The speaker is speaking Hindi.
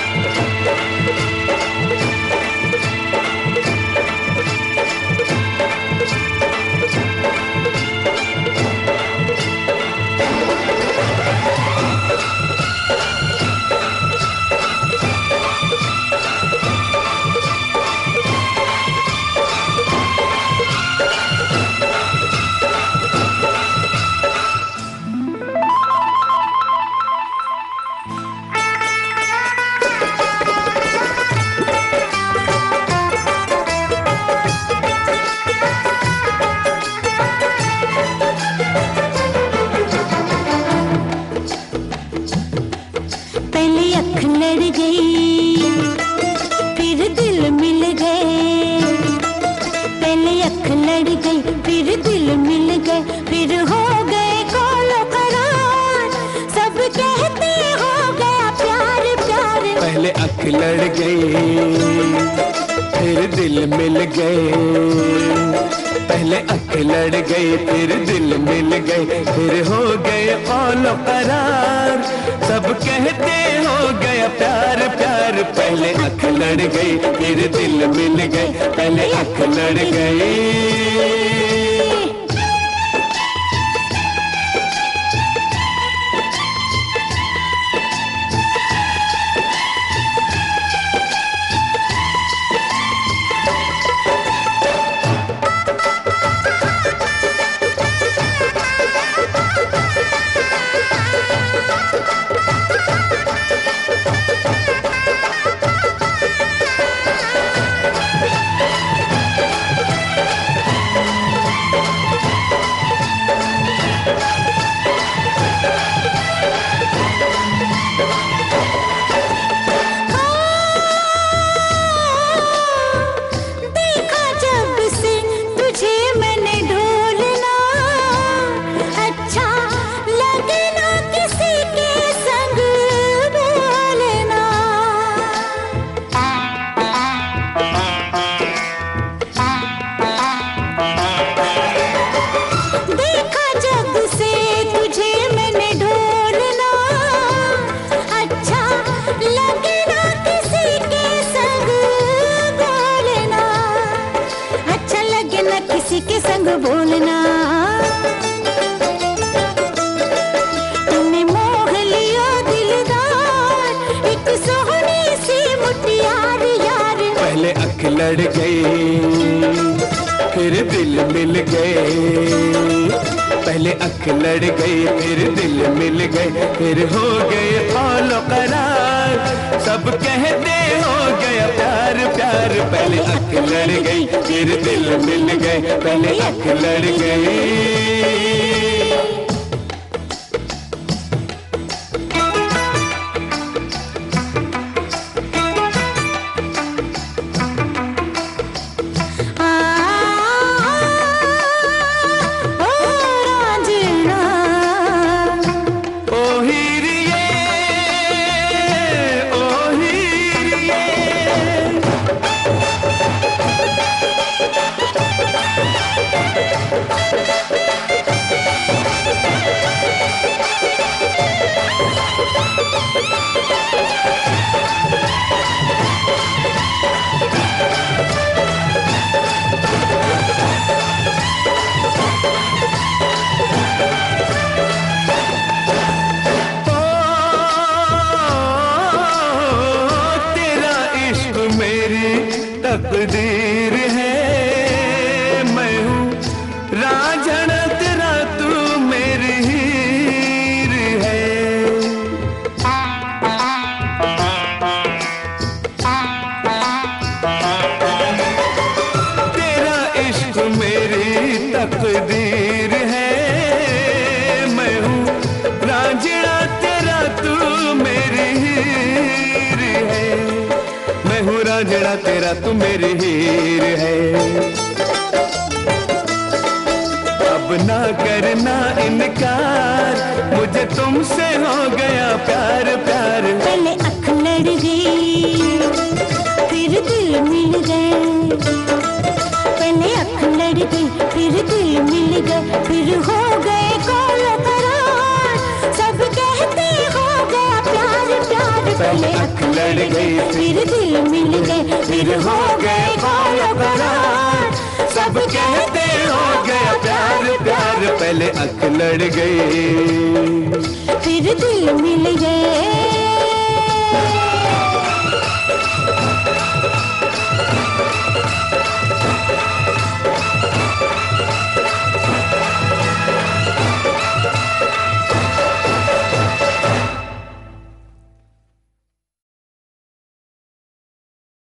लड़ गई फिर दिल मिल गए, पहले अख लड़ गई फिर दिल मिल गए, फिर हो गए औलो करार, सब कहते हो गया प्यार प्यार। पहले अख लड़ गई फिर दिल मिल गए, पहले अख लड़ गई। के संग बोलना, तुमने मोह लिया दिलदार, एक सोहनी सी मुटियार यार। पहले अख लड़ गई फिर दिल मिल गए, पहले अख लड़ गई फिर दिल मिल गए, फिर हो गए औलो करार, सब कहते हो गया प्यार प्यार। पहले अख लड़ गई फिर दिल मिल गए, पहले अख लड़ गई। तकदीर है, मैं हूँ रांझण तेरा, तू मेरी हीर है। तेरा इश्क मेरी तकदीर है, मैं हूँ रांझण तेरा, तू मेरी हीर है। मैं हूँ रांझणा तेरा, तू मेरी हीर है। अब ना करना इनकार, मुझे तुमसे हो गया प्यार प्यार। पहले अख लड़ गई फिर दिल मिल गए, पहले अख लड़ गई फिर दिल मिल गए, फिर हो गए कौल करार, सब कहते हो गया प्यार प्यार। पहले अख लड़ गई फिर दिल मिल गए, फिर हो गए करार। सब कहते हो गया प्यार प्यार, पहले अख लड़ गई फिर दिल मिल गए।